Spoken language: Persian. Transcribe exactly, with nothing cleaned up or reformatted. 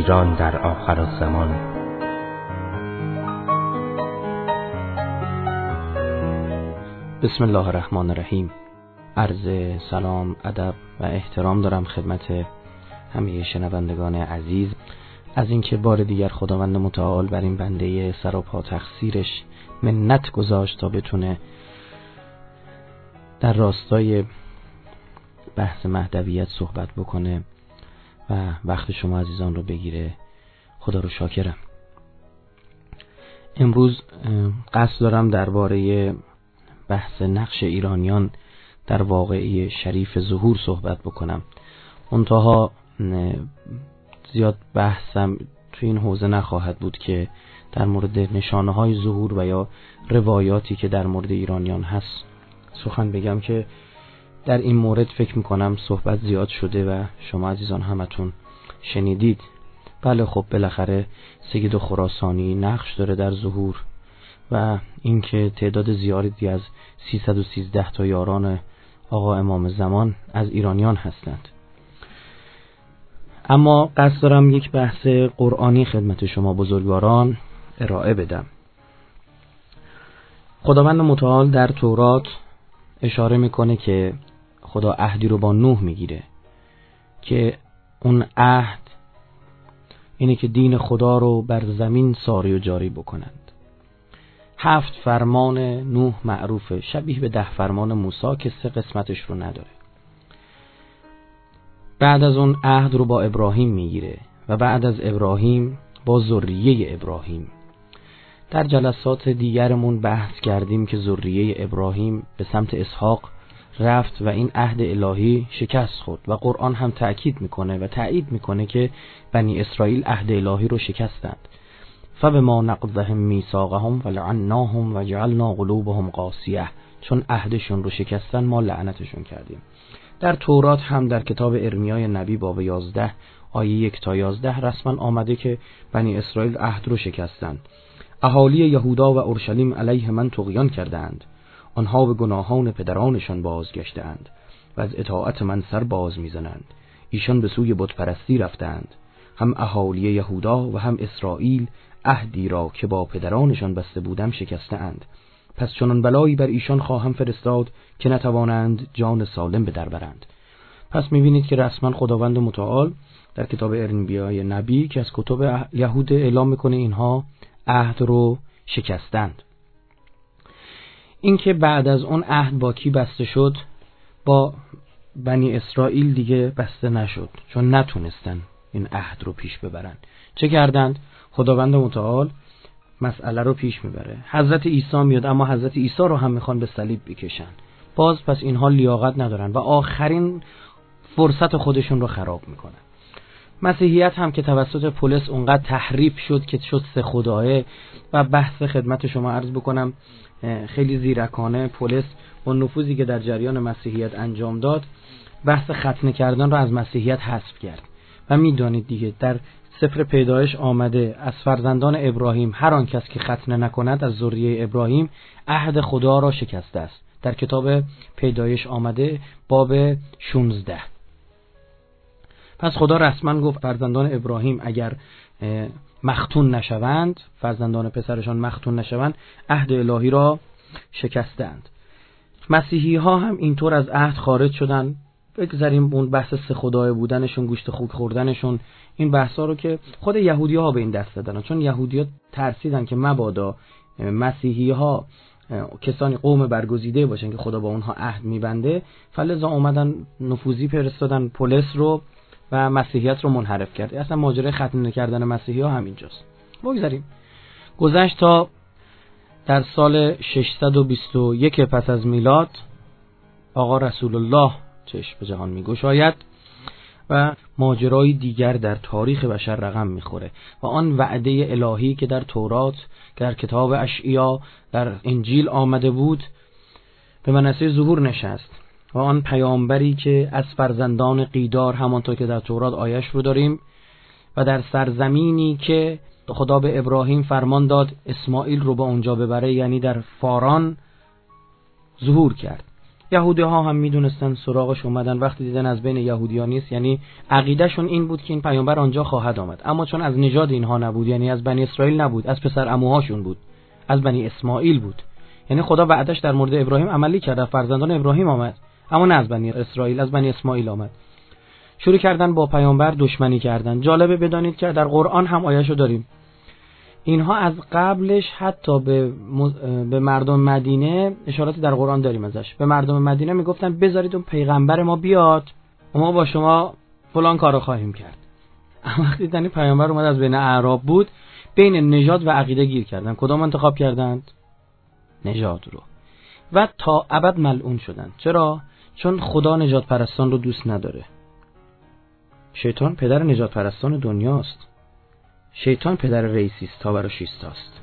ایران در آخرالزمان. بسم الله الرحمن الرحیم. عرض سلام، ادب و احترام دارم خدمت همه شنوندگان عزیز از اینکه بار دیگر خداوند متعال بر این بنده سراپا تقصیرش منت گذاشت تا بتونه در راستای بحث مهدویت صحبت بکنه و وقت شما عزیزان رو بگیره. خدا رو شاکرم. امروز قصد دارم درباره بحث نقش ایرانیان در واقعه شریف ظهور صحبت بکنم. منتها زیاد بحثم تو این حوزه نخواهد بود که در مورد نشانه های ظهور و یا روایاتی که در مورد ایرانیان هست سخن بگم که در این مورد فکر میکنم صحبت زیاد شده و شما عزیزان همتون شنیدید. بله خب بالاخره سید خراسانی نقش داره در ظهور و اینکه تعداد زیادی از سیصد و سیزده تا یاران آقا امام زمان از ایرانیان هستند. اما قصد دارم یک بحث قرآنی خدمت شما بزرگواران ارائه بدم. خداوند متعال در تورات اشاره میکنه که خدا عهدی رو با نوح میگیره که اون عهد اینه که دین خدا رو بر زمین ساری و جاری بکنند. هفت فرمان نوح معروفه، شبیه به ده فرمان موسی که سه قسمتش رو نداره. بعد از اون عهد رو با ابراهیم میگیره و بعد از ابراهیم با ذریه ابراهیم. در جلسات دیگرمون بحث کردیم که ذریه ابراهیم به سمت اسحاق رفت و این عهد الهی شکست خورد و قرآن هم تأکید میکنه و تأیید میکنه که بنی اسرائیل عهد الهی رو شکستند. فبما نقضهم میثاقهم ولعناهم وجعلنا قلوبهم قاسیه، چون عهدشون رو شکستن ما لعنتشون کردیم. در تورات هم در کتاب ارمیای نبی باب یازده آیه یک تا یازده رسما آمده که بنی اسرائیل عهد رو شکستند. اهالی یهودا و اورشلیم علیه من طغیان کردند، آنها به گناهان پدرانشان بازگشتند و از اطاعت من سر باز میزنند. ایشان به سوی بت پرستی رفتند. هم اهالی یهودا و هم اسرائیل عهدی را که با پدرانشان بسته بودم شکستند. پس چنان بلایی بر ایشان خواهم فرستاد که نتوانند جان سالم به در برند. پس میبینید که رسما خداوند متعال در کتاب ارمیای نبی که از کتب یهود اعلام میکنه اینها عهد رو شکستند. این که بعد از اون عهد با کی بسته شد؟ با بنی اسرائیل دیگه بسته نشد، چون نتونستن این عهد رو پیش ببرن. چه کردند؟ خداوند متعال مسئله رو پیش میبره. حضرت عیسی میاد اما حضرت عیسی رو هم میخوان به صلیب بکشن. باز پس اینها لیاقت ندارن و آخرین فرصت خودشون رو خراب میکنن. مسیحیت هم که توسط پولس اونقدر تحریف شد که شد سه خداه و بحث خدمت شما عرض بکنم خیلی زیرکانه پولس با نفوذی که در جریان مسیحیت انجام داد بحث ختنه کردن رو از مسیحیت حذف کرد. و میدانید دیگه در سفر پیدایش آمده از فرزندان ابراهیم هر آن کس که ختنه نکند از ذریه ابراهیم عهد خدا را شکسته است. در کتاب پیدایش آمده باب شانزده. پس خدا رسما گفت فرزندان ابراهیم اگر مختون نشوند، فرزندان پسرشان مختون نشوند، عهد الهی را شکستند. مسیحی ها هم اینطور از عهد خارج شدن. بگذاریم اون بحث سه خدای بودنشون، گوشت خوک خوردنشون، این بحثا رو که خود یهودی ها به این دست دادن، چون یهودی ها ترسیدن که مبادا مسیحی ها کسانی قوم برگزیده باشن که خدا با اونها عهد میبنده، فلذا اومدن نفوذی فرستادن پولس رو و مسیحیت رو منحرف کرد. اصلا ماجرای ختنه کردن مسیحی ها همینجاست. بگذاریم. گذشت تا در سال ششصد و بیست و یک پس از میلاد آقا رسول الله چشم به جهان میگشاید و ماجرای دیگر در تاریخ بشر رقم میخوره و آن وعده الهی که در تورات، در کتاب اشعیا، در انجیل آمده بود به منصه ظهور نشست و آن پیامبری که از فرزندان قیدار، همانطور که در تورات آیش رو داریم، و در سرزمینی که خدا به ابراهیم فرمان داد اسماعیل رو به اونجا ببره، یعنی در فاران، ظهور کرد. یهودی ها هم میدونستن، سراغش اومدن. وقتی دیدن از بین یهودیان نیست، یعنی عقیدهشون این بود که این پیامبر آنجا خواهد آمد، اما چون از نژاد اینها نبود، یعنی از بنی اسرائیل نبود، از پسر عموهاشون بود، از بنی اسماعیل بود، یعنی خدا وعدش در مورد ابراهیم عملی کرد، فرزندان ابراهیم آمد، اما نه از بنی اسرائیل، از بنی اسماعیل آمد. شروع کردن با پیامبر دشمنی کردن. جالبه بدانید که در قرآن هم آیه‌شو داریم. اینها از قبلش حتی به به مردم مدینه، اشاراتی در قرآن داریم ازش، به مردم مدینه میگفتن بذارید اون پیغمبر ما بیاد و ما با شما فلان کارو خواهیم کرد. اما وقتی دیدن پیامبر اومد از بین اعراب بود، بین نژاد و عقیده گیر کردن. کدام انتخاب کردند؟ نژاد رو. و تا ابد ملعون شدن. چرا؟ چون خدا نژاد پرستان رو دوست نداره. شیطان پدر نژاد پرستان دنیاست. شیطان پدر ریسیست ها و راشیست هاست.